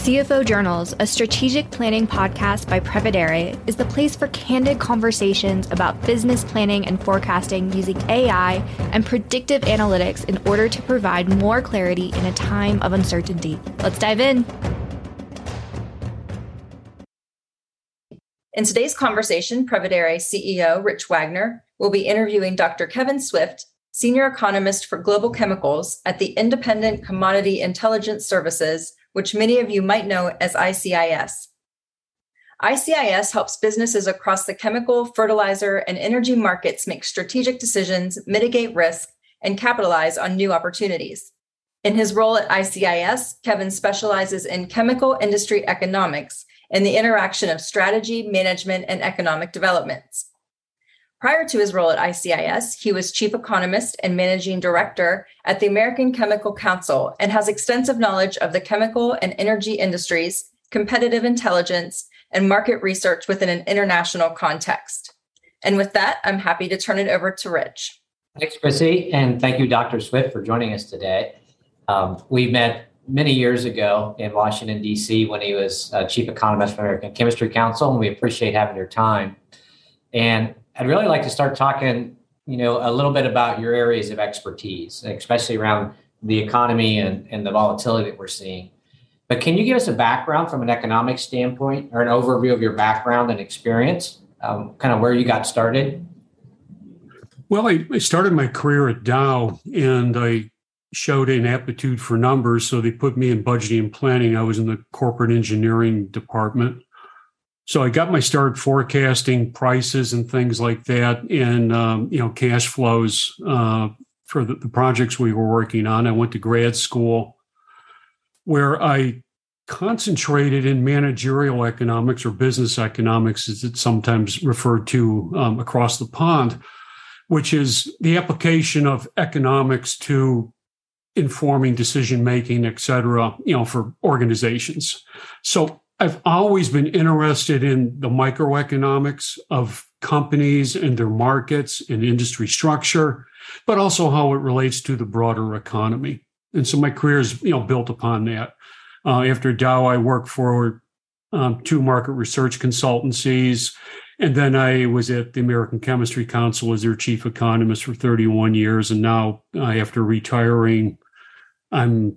CFO Journals, a strategic planning podcast by Previdere, is the place for candid conversations about business planning and forecasting using AI and predictive analytics in order to provide more clarity in a time of uncertainty. Let's dive in. In today's conversation, Previdere CEO Rich Wagner will be interviewing Dr. Kevin Swift, Senior Economist for Global Chemicals at the Independent Commodity Intelligence Services, which many of you might know as ICIS. ICIS helps businesses across the chemical, fertilizer, and energy markets make strategic decisions, mitigate risk, and capitalize on new opportunities. In his role at ICIS, Kevin specializes in chemical industry economics and the interaction of strategy, management, and economic developments. Prior to his role at ICIS, he was chief economist and managing director at the American Chemical Council and has extensive knowledge of the chemical and energy industries, competitive intelligence, and market research within an international context. And with that, I'm happy to turn it over to Rich. Thanks, Chrissy, and thank you, Dr. Swift, for joining us today. We met many years ago in Washington, D.C. when he was chief economist for the American Chemistry Council, and we appreciate having your time. And I'd really like to start talking, a little bit about your areas of expertise, especially around the economy and the volatility that we're seeing. But can you give us a background from an economic standpoint or an overview of your background and experience, kind of where you got started? Well, I started my career at Dow and I showed an aptitude for numbers. So they put me in budgeting and planning. I was in the corporate engineering department. So I got my start forecasting prices and things like that and, cash flows for the projects we were working on. I went to grad school where I concentrated in managerial economics or business economics, as it's sometimes referred to across the pond, which is the application of economics to informing decision-making, et cetera, for organizations. So I've always been interested in the microeconomics of companies and their markets and industry structure, but also how it relates to the broader economy. And so my career is, built upon that. After Dow, I worked for two market research consultancies, and then I was at the American Chemistry Council as their chief economist for 31 years. And now, after retiring, I'm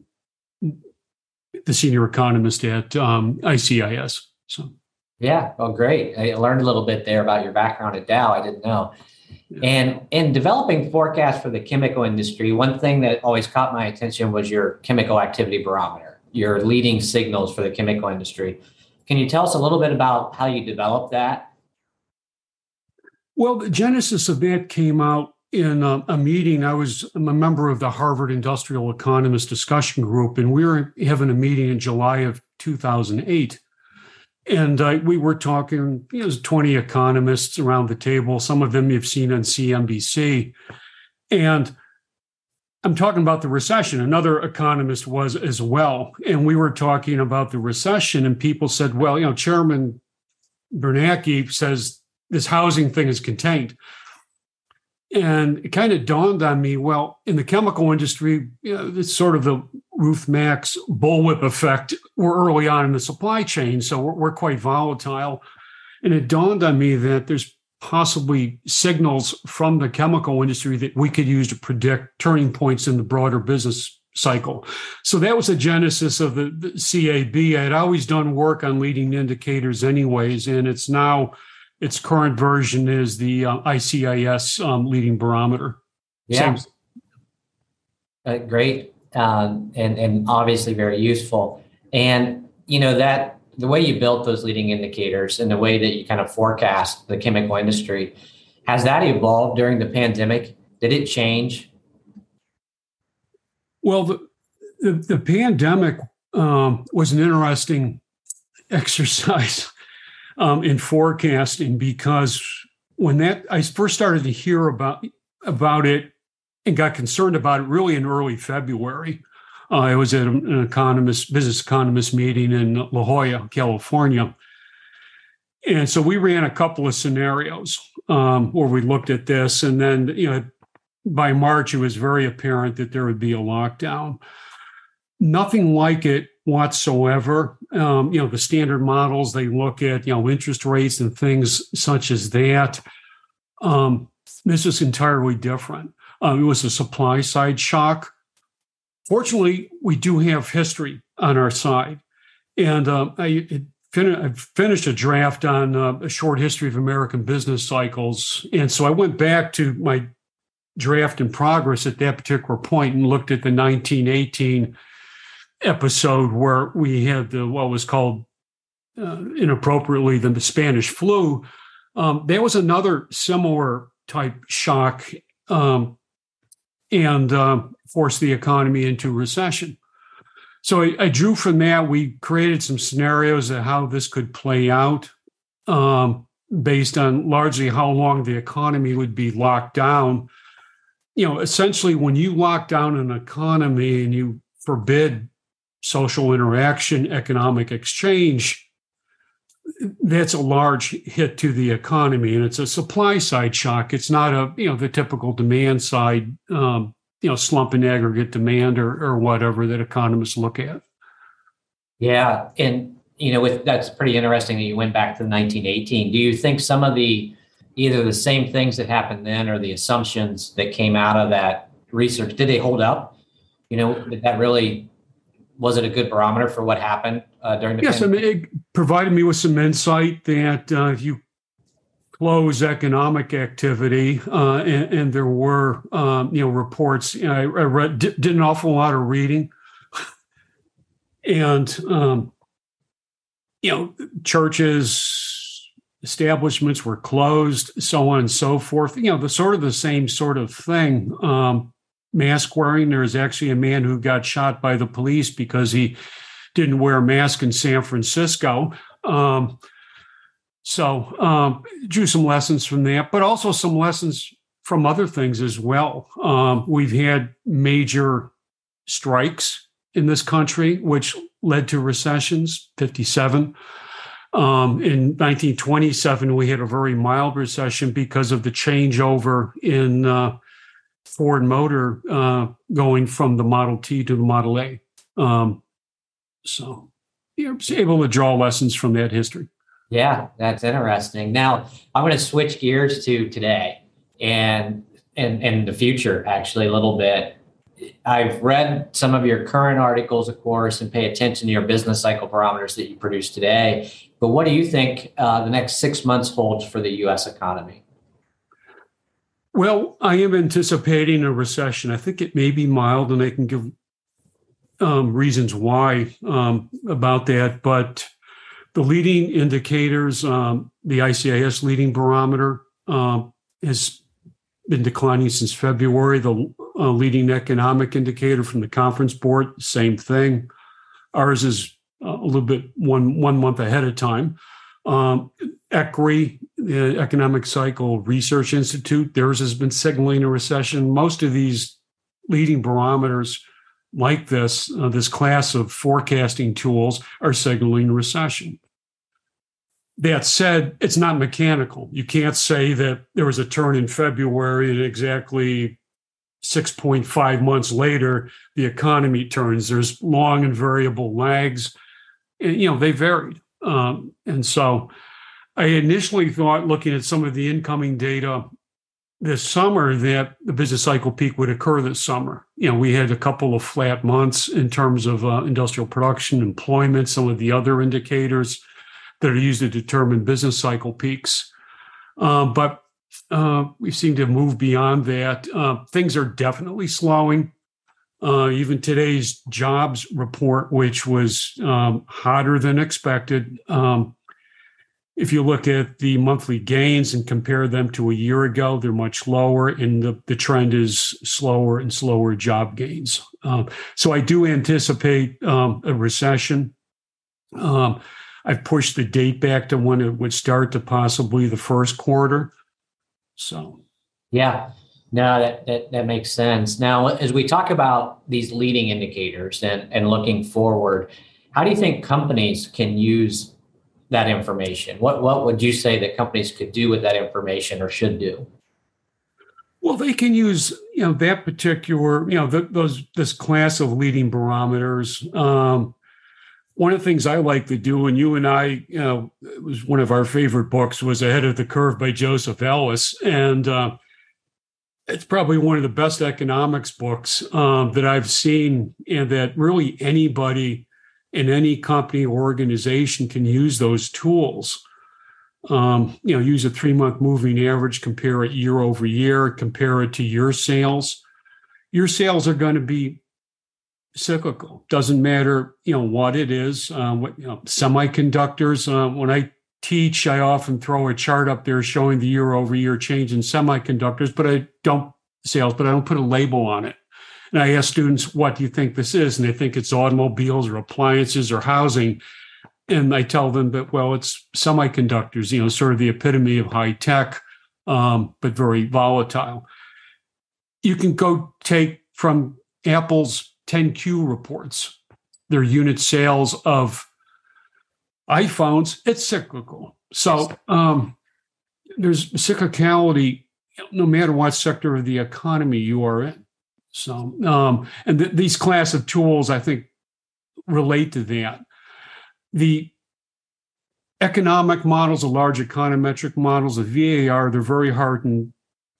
the senior economist at ICIS. So, yeah, well, great. I learned a little bit there about your background at Dow. I didn't know. Yeah. And in developing forecasts for the chemical industry, one thing that always caught my attention was your chemical activity barometer, your leading signals for the chemical industry. Can you tell us a little bit about how you developed that? Well, the genesis of that came out in a meeting. I'm a member of the Harvard Industrial Economist Discussion Group, and we were having a meeting in July of 2008. And we were talking, there's 20 economists around the table. Some of them you've seen on CNBC. And I'm talking about the recession. Another economist was as well. And we were talking about the recession, and people said, well, Chairman Bernanke says this housing thing is contained. And it kind of dawned on me, well, in the chemical industry, it's sort of the Ruth Max bullwhip effect. We're early on in the supply chain, so we're quite volatile. And it dawned on me that there's possibly signals from the chemical industry that we could use to predict turning points in the broader business cycle. So that was the genesis of the CAB. I had always done work on leading indicators anyways, and it's now its current version is the ICIS leading barometer. Yeah. Great. And obviously very useful. And, that the way you built those leading indicators and the way that you kind of forecast the chemical industry, has that evolved during the pandemic? Did it change? Well, the pandemic was an interesting exercise in forecasting, because when I first started to hear about it and got concerned about it really in early February. I was at an business economist meeting in La Jolla, California. And so we ran a couple of scenarios where we looked at this. And then, by March, it was very apparent that there would be a lockdown. Nothing like it whatsoever. The standard models, they look at, interest rates and things such as that. This is entirely different. It was a supply side shock. Fortunately, we do have history on our side. And I finished a draft on a short history of American business cycles. And so I went back to my draft in progress at that particular point and looked at the 1918 episode where we had what was called inappropriately the Spanish flu. That was another similar type shock and forced the economy into recession. So I drew from that. We created some scenarios of how this could play out based on largely how long the economy would be locked down. Essentially, when you lock down an economy and you forbid social interaction, economic exchange, that's a large hit to the economy, and it's a supply side shock. It's not the typical demand side, slump in aggregate demand or whatever that economists look at. Yeah, and that's pretty interesting that you went back to 1918. Do you think some of either the same things that happened then or the assumptions that came out of that research, did they hold up? Did that really, was it a good barometer for what happened during the pandemic? Yes, it provided me with some insight that if you close economic activity, and there were, reports, I did an awful lot of reading, and, churches, establishments were closed, so on and so forth. The same sort of thing. Mask wearing. There's actually a man who got shot by the police because he didn't wear a mask in San Francisco. Drew some lessons from that, but also some lessons from other things as well. We've had major strikes in this country, which led to recessions, 57. In 1927, we had a very mild recession because of the changeover in Ford Motor going from the Model T to the Model A. So you're able to draw lessons from that history. Yeah, that's interesting. Now, I'm going to switch gears to today and the future, actually, a little bit. I've read some of your current articles, of course, and pay attention to your business cycle barometers that you produce today. But what do you think the next 6 months holds for the U.S. economy? Well, I am anticipating a recession. I think it may be mild, and I can give reasons why about that. But the leading indicators, the ICIS leading barometer has been declining since February. The leading economic indicator from the Conference Board, same thing. Ours is a little bit one month ahead of time. ECRI, the Economic Cycle Research Institute, theirs has been signaling a recession. Most of these leading barometers like this class of forecasting tools are signaling a recession. That said, it's not mechanical. You can't say that there was a turn in February and exactly 6.5 months later, the economy turns. There's long and variable lags. And, they varied. And so I initially thought, looking at some of the incoming data this summer, that the business cycle peak would occur this summer. We had a couple of flat months in terms of industrial production, employment, some of the other indicators that are used to determine business cycle peaks. But we seem to move beyond that. Things are definitely slowing. Even today's jobs report, which was hotter than expected. If you look at the monthly gains and compare them to a year ago, they're much lower, and the trend is slower and slower job gains. So I do anticipate a recession. I've pushed the date back to when it would start to possibly the first quarter. So, yeah, no, that makes sense. Now, as we talk about these leading indicators and looking forward, how do you think companies can use that information? What would you say that companies could do with that information or should do? Well, they can use that particular this class of leading barometers. one of the things I like to do, and you and I, it was one of our favorite books, was Ahead of the Curve by Joseph Ellis. And it's probably one of the best economics books that I've seen, and that really anybody in any company or organization can use those tools. Use a 3-month moving average, compare it year over year, compare it to your sales. Your sales are going to be cyclical. Doesn't matter, what it is. Semiconductors. When I teach, I often throw a chart up there showing the year over year change in semiconductors, but I don't put a label on it. And I ask students, what do you think this is? And they think it's automobiles or appliances or housing. And I tell them that, well, it's semiconductors, sort of the epitome of high tech, but very volatile. You can go take from Apple's 10Q reports, their unit sales of iPhones, it's cyclical. So there's cyclicality no matter what sector of the economy you are in. So, these class of tools, I think, relate to that. The economic models, the large econometric models, the VAR, they're very hard in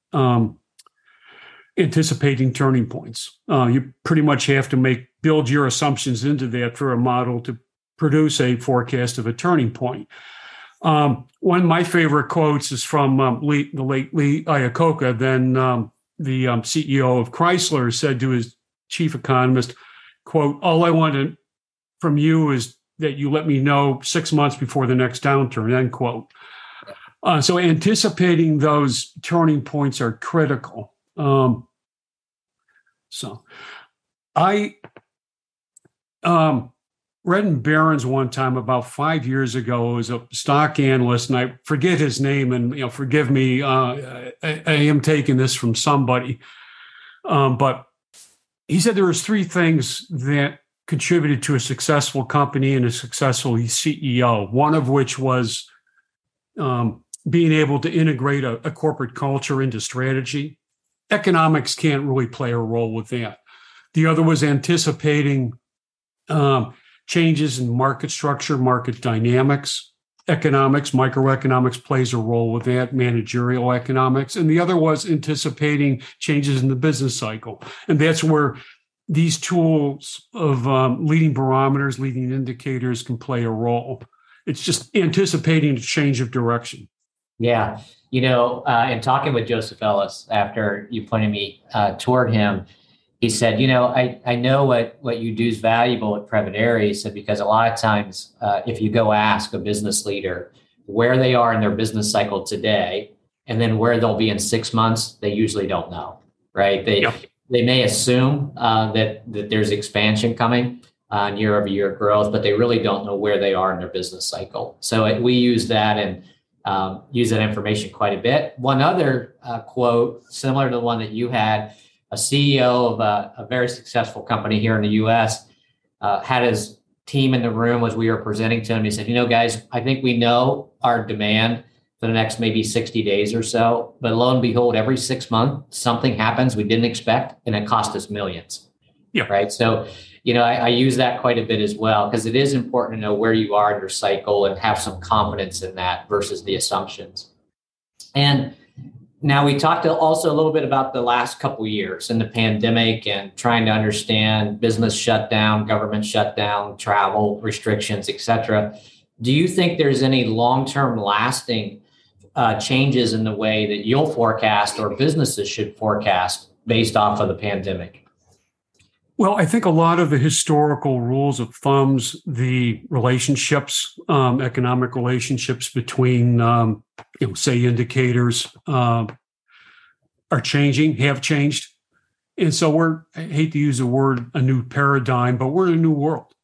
anticipating turning points. You pretty much have to build your assumptions into that for a model to produce a forecast of a turning point. One of my favorite quotes is from the late Lee Iacocca, then the CEO of Chrysler, said to his chief economist, quote, "All I want from you is that you let me know 6 months before the next downturn," end quote. So anticipating those turning points are critical. So I read in Barron's one time about 5 years ago. It was a stock analyst, and I forget his name, and forgive me, I am taking this from somebody. But he said there was 3 things that contributed to a successful company and a successful CEO, one of which was being able to integrate a corporate culture into strategy. Economics can't really play a role with that. The other was anticipating changes in market structure, market dynamics. Economics, microeconomics plays a role with that, managerial economics. And the other was anticipating changes in the business cycle. And that's where these tools of leading barometers, leading indicators can play a role. It's just anticipating a change of direction. Yeah. And talking with Joseph Ellis after you pointed me toward him, he said, I know what you do is valuable at Prevadaire. He said, because a lot of times if you go ask a business leader where they are in their business cycle today, and then where they'll be in 6 months, they usually don't know, right? They may assume that there's expansion coming on year-over-year growth, but they really don't know where they are in their business cycle. So we use that and use that information quite a bit. One other quote, similar to the one that you had, a CEO of a very successful company here in the U.S. Had his team in the room as we were presenting to him. He said, guys, I think we know our demand for the next maybe 60 days or so, but lo and behold, every 6 months, something happens we didn't expect, and it cost us millions. Yeah. Right. So, I use that quite a bit as well, because it is important to know where you are in your cycle and have some confidence in that versus the assumptions. And now we talked also a little bit about the last couple of years and the pandemic and trying to understand business shutdown, government shutdown, travel restrictions, et cetera. Do you think there's any long-term lasting changes in the way that you'll forecast or businesses should forecast based off of the pandemic? Well, I think a lot of the historical rules of thumbs, the relationships, economic relationships between, say, indicators are changing, have changed. And so I hate to use the word a new paradigm, but we're in a new world.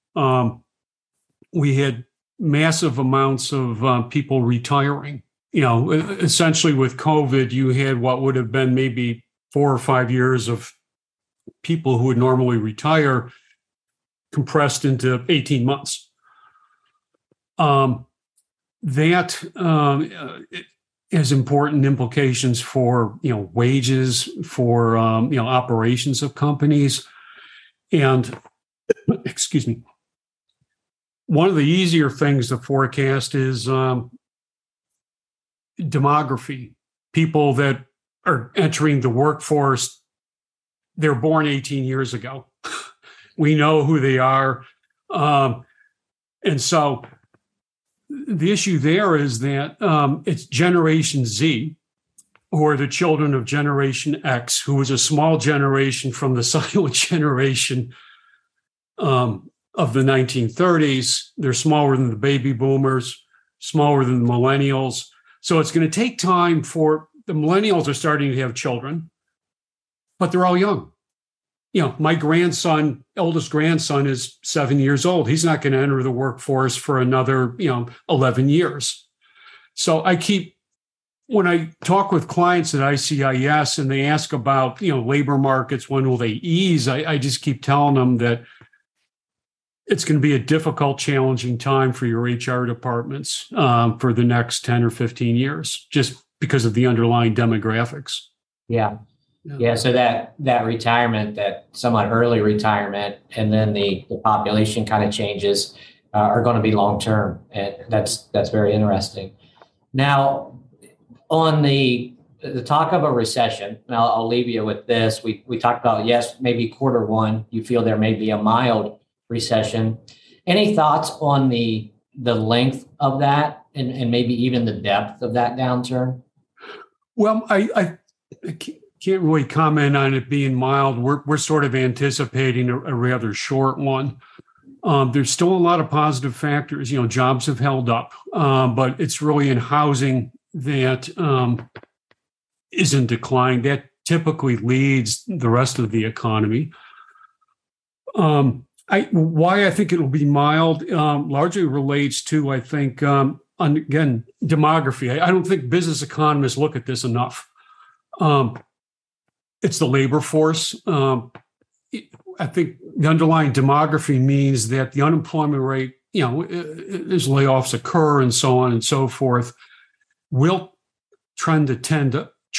We had massive amounts of people retiring. Essentially with COVID, you had what would have been maybe 4 or 5 years of people who would normally retire compressed into 18 months. That has important implications for, wages, for, operations of companies. And, excuse me, one of the easier things to forecast is demography. People that are entering the workforce, they're born 18 years ago. We know who they are. And so the issue there is that it's Generation Z, or the children of Generation X, who was a small generation from the silent generation of the 1930s. They're smaller than the baby boomers, smaller than the millennials. So it's going to take time for the millennials are starting to have children, but they're all young. My grandson, eldest grandson, is 7 years old. He's not going to enter the workforce for another, 11 years. So when I talk with clients at ICIS and they ask about, labor markets, when will they ease? I just keep telling them that it's going to be a difficult, challenging time for your HR departments for the next 10 or 15 years, just because of the underlying demographics. Yeah. So that retirement, that somewhat early retirement, and then the population kind of changes are going to be long term, and that's very interesting. Now, on the talk of a recession, and I'll leave you with this. We talked about, yes, maybe quarter one, you feel there may be a mild recession. Any thoughts on the length of that, and maybe even the depth of that downturn? Well, I can't really comment on it being mild. We're sort of anticipating a rather short one. There's still a lot of positive factors. Jobs have held up, but it's really in housing that is in decline. That typically leads the rest of the economy. Why I think it will be mild largely relates to, I think, again, demography. I don't think business economists look at this enough. It's the labor force. I think the underlying demography means that the unemployment rate, as layoffs occur and so on and so forth, will tend to trend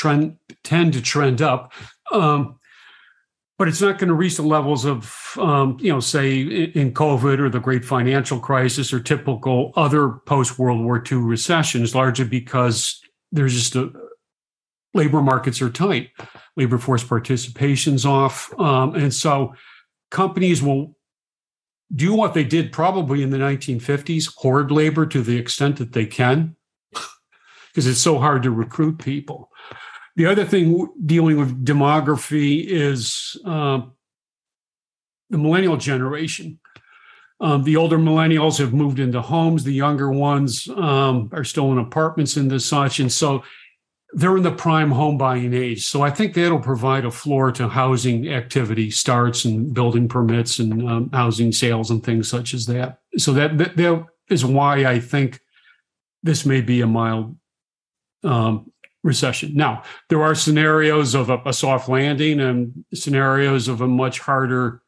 up. But it's not going to reach the levels of, say, in COVID or the great financial crisis or typical other post-World War II recessions, largely because there's just labor markets are tight. Labor force participation's off. And so companies will do what they did probably in the 1950s, hoard labor to the extent that they can, because it's so hard to recruit people. The other thing dealing with demography is the millennial generation. The older millennials have moved into homes. The younger ones are still in apartments and such. And so they're in the prime home buying age. So I think that'll provide a floor to housing activity starts and building permits and housing sales and things such as that. So that is why I think this may be a mild recession. Now, there are scenarios of a soft landing and scenarios of a much harder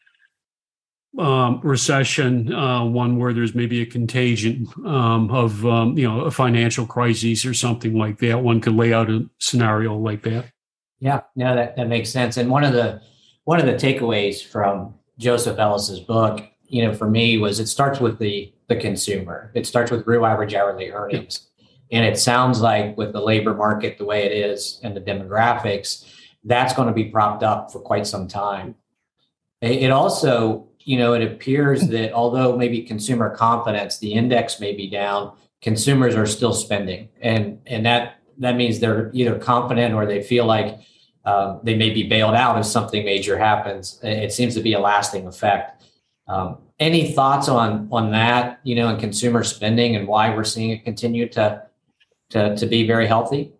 recession, one where there's maybe a contagion of a financial crisis or something like that. One could lay out a scenario like that. Yeah, no, that makes sense. And one of the takeaways from Joseph Ellis's book, for me, was it starts with the consumer. It starts with real average hourly earnings. And it sounds like with the labor market the way it is and the demographics, that's going to be propped up for quite some time. It also, it appears that although maybe consumer confidence, the index may be down, consumers are still spending. And that means they're either confident or they feel like they may be bailed out if something major happens. It seems to be a lasting effect. Any thoughts on that, and consumer spending and why we're seeing it continue to be very healthy?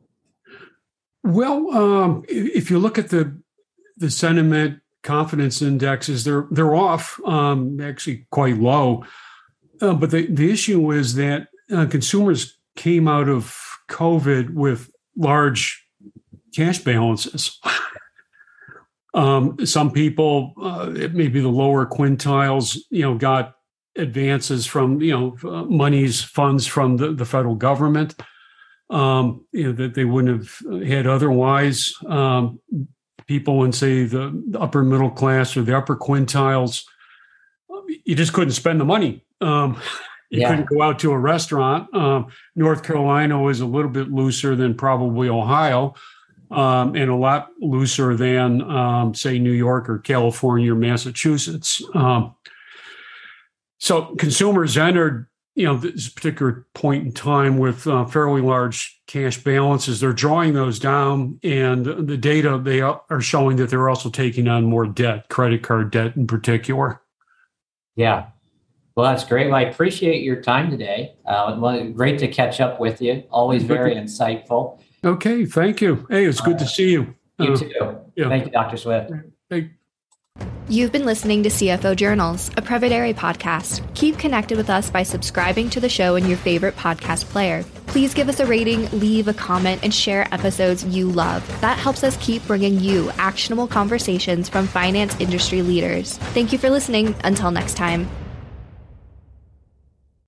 Well, if you look at the sentiment confidence indexes, they're off, actually quite low. But the issue is that consumers came out of COVID with large cash balances. Some people, maybe the lower quintiles, got advances from, funds from the federal government, that they wouldn't have had otherwise. People in, say, the upper middle class or the upper quintiles, you just couldn't spend the money You couldn't go out to a restaurant. North Carolina was a little bit looser than probably Ohio, and a lot looser than, say, New York or California or Massachusetts. So consumers entered, this particular point in time with fairly large cash balances. They're drawing those down, and the data, they are showing that they're also taking on more debt, credit card debt in particular. Yeah. Well, that's great. Well, I appreciate your time today. Great to catch up with you. Always very insightful. Okay, thank you. Hey, it's good to see you. You too. Yeah. Thank you, Dr. Swift. Hey. You've been listening to CFO Journals, a Prevadaire podcast. Keep connected with us by subscribing to the show in your favorite podcast player. Please give us a rating, leave a comment, and share episodes you love. That helps us keep bringing you actionable conversations from finance industry leaders. Thank you for listening. Until next time.